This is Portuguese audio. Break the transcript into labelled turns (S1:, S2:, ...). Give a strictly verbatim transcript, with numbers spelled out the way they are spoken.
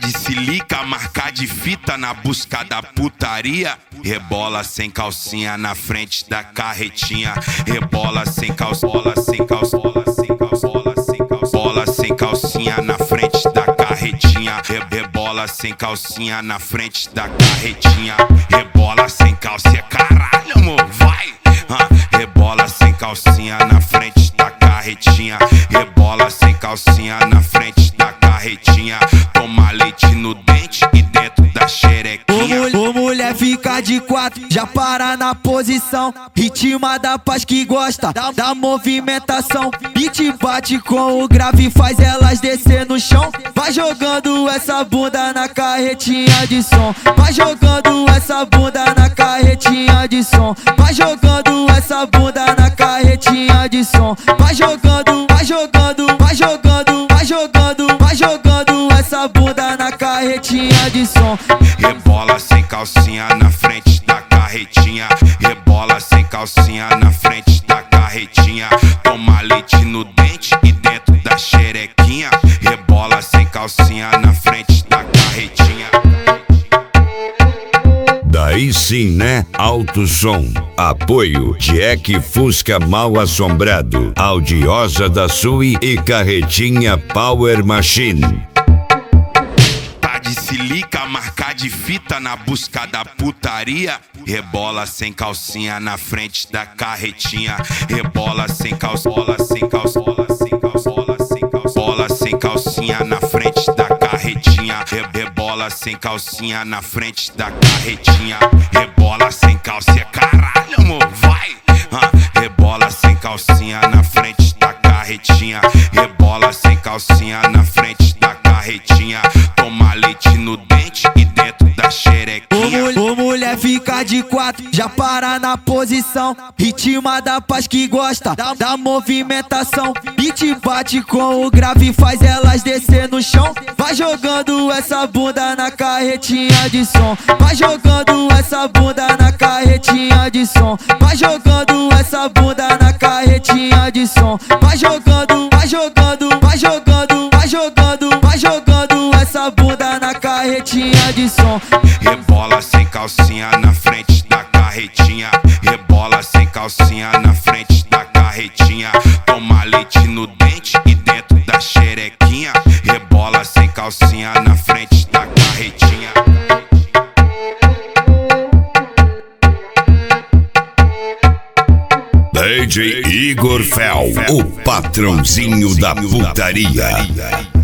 S1: de silica, marca de fita na busca da putaria. Rebola sem calcinha na frente da carretinha. Rebola sem calcinha, sem calcinha, sem calcinha, sem calcinha. Bola sem calcinha na frente da carretinha. Rebola sem calcinha na frente da carretinha. Rebola sem calcinha, caralho, amor, vai. Rebola sem calcinha na frente da carretinha. Rebola sem calcinha na frente da carretinha. Toma leite no dente e dentro da xerequinha.
S2: Ô mulher fica de quatro, já para na posição. Ritma da paz que gosta da, da movimentação. E te bate com o grave, faz elas descer no chão. Vai jogando essa bunda na carretinha de som. Vai jogando essa bunda na carretinha de som. Vai jogando essa bunda na carretinha de som. Vai jogando, vai jogando, vai jogando, vai jogando, vai jogando essa bunda na carretinha de som.
S1: Rebola sem calcinha na frente da carretinha. Rebola sem calcinha na frente da carretinha. Toma leite no dente e dentro da xerequinha. Rebola sem calcinha na frente da carretinha.
S3: Daí sim, né? Alto som. Apoio Jack Fusca Mal Assombrado, Audiosa da Sui e Carretinha Power Machine.
S1: Tá de silica, marca de fita na busca da putaria. Rebola sem calcinha na frente da carretinha. Rebola sem calcinha, sem calcinha, sem calcinha, sem calcinha. Bola sem calcinha na frente da carretinha. Rebola sem calcinha na frente da carretinha. Rebola sem calcinha, caralho, amor, vai. Rebola sem calcinha na frente da carretinha. Rebola sem calcinha na frente da carretinha. Toma leite no dente e dentro da xerequinha.
S2: Ô mulher fica de quatro, já para na posição. Ritma da paz que gosta da, da movimentação. E te bate com o grave, faz elas descer no chão. Vai jogando essa bunda na carretinha de som. Vai jogando essa bunda na carretinha de som. Vai jogando essa bunda na carretinha de som. Vai jogando, vai jogando, vai jogando, vai jogando, vai jogando essa bunda na carretinha de som.
S1: Rebola sem calcinha na frente da carretinha. Rebola sem calcinha na frente da carretinha. Toma leite no dente e dentro da xerequinha. Rebola sem calcinha na frente da carretinha.
S3: D J Igor Fel, o patrãozinho da putaria.